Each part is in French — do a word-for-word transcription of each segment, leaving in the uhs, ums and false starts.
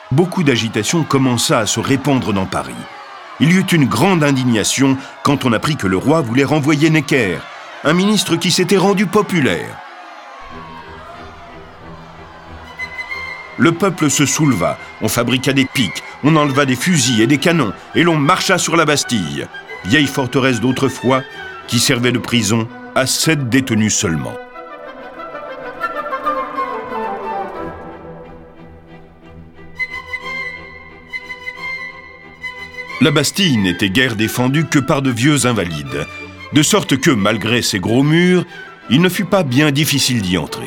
beaucoup d'agitation commença à se répandre dans Paris. Il y eut une grande indignation quand on apprit que le roi voulait renvoyer Necker, un ministre qui s'était rendu populaire. Le peuple se souleva, on fabriqua des piques, on enleva des fusils et des canons, et l'on marcha sur la Bastille, vieille forteresse d'autrefois qui servait de prison à sept détenus seulement. La Bastille n'était guère défendue que par de vieux invalides, de sorte que, malgré ses gros murs, il ne fut pas bien difficile d'y entrer.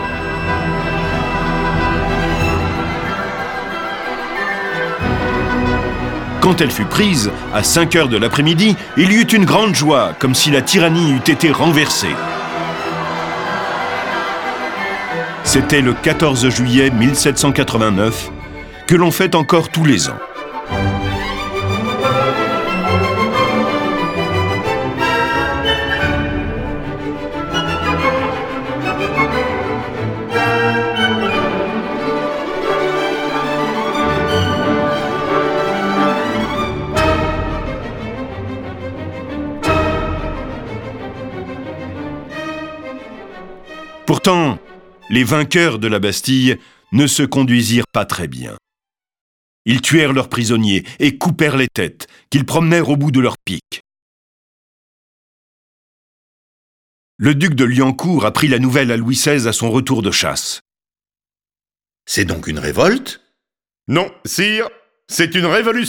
Quand elle fut prise, à cinq heures de l'après-midi, il y eut une grande joie, comme si la tyrannie eût été renversée. C'était le quatorze juillet mille sept cent quatre-vingt-neuf, que l'on fête encore tous les ans. Pourtant, les vainqueurs de la Bastille ne se conduisirent pas très bien. Ils tuèrent leurs prisonniers et coupèrent les têtes, qu'ils promenèrent au bout de leurs piques. Le duc de Liancourt apprit la nouvelle à Louis seize à son retour de chasse. « C'est donc une révolte ?»« Non, sire, c'est une révolution. »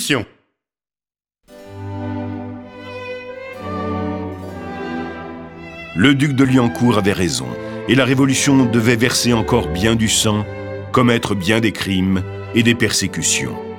Le duc de Liancourt avait raison. Et la Révolution devait verser encore bien du sang, commettre bien des crimes et des persécutions.